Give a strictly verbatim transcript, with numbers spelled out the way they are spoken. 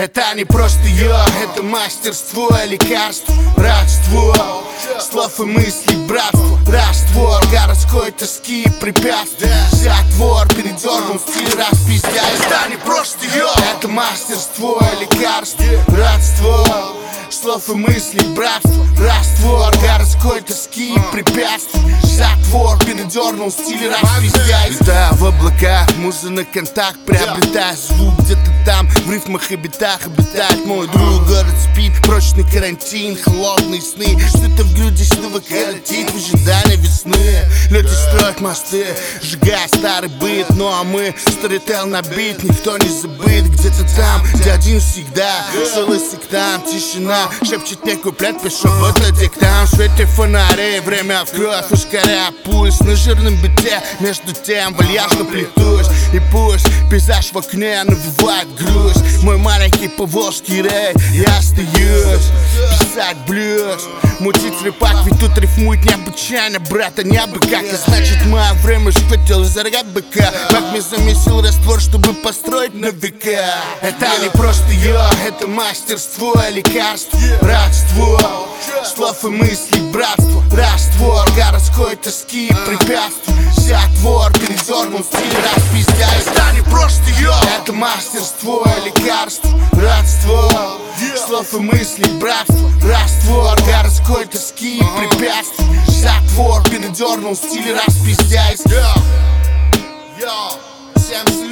Это не просто я, это мастерство, лекарство, родство, слов и мыслей, братство, раствор городской тоски, препятствий, затвор, передернул стиль, распиздя. Это не просто я, это мастерство, лекарство, родство, слов и мыслей, братство, раствор городской тоски, препятствий, затвор, передернул стиль, распиздя. Летаю в облаках, муза на контакт, приобретая звук где-то там, в рифмах и битах обитает мой друг. Город спит, прочный карантин, холодные сны, что-то в груди снова коротит в ожидании весны. Люди строят мосты, сжигая старый быт, ну а мы сторител на бит, никто не забыт. Где-то там, где один всегда, целый сектант, тишина, шепчет мне куплет, пишу будто диктант. В свете фонарей, время в кровь, ускоряя пульс на жирном бите. Между тем вальяжно плетусь, и пусть пейзаж в окне навевает грусть. Мой маленький поволжский рей, я остаюсь писать блюз, мутить репак, ведь тут рифмует необычайно, брата, не абы как. И значит мое время ж хотел изоргать быка, как мне замесил раствор, чтобы построить на века. Это не просто я, это мастерство, лекарство, родство, слов и мыслей, братство, раствор городской тоски, препятствий, затвор, передернул стиль, распиздя. Это не просто я, это мастерство, лекарство, родство, слов и мыслей, братство, раствор городской тоски, препятствий, затвор, передернул стиль, распиздяйся. Yo, yo,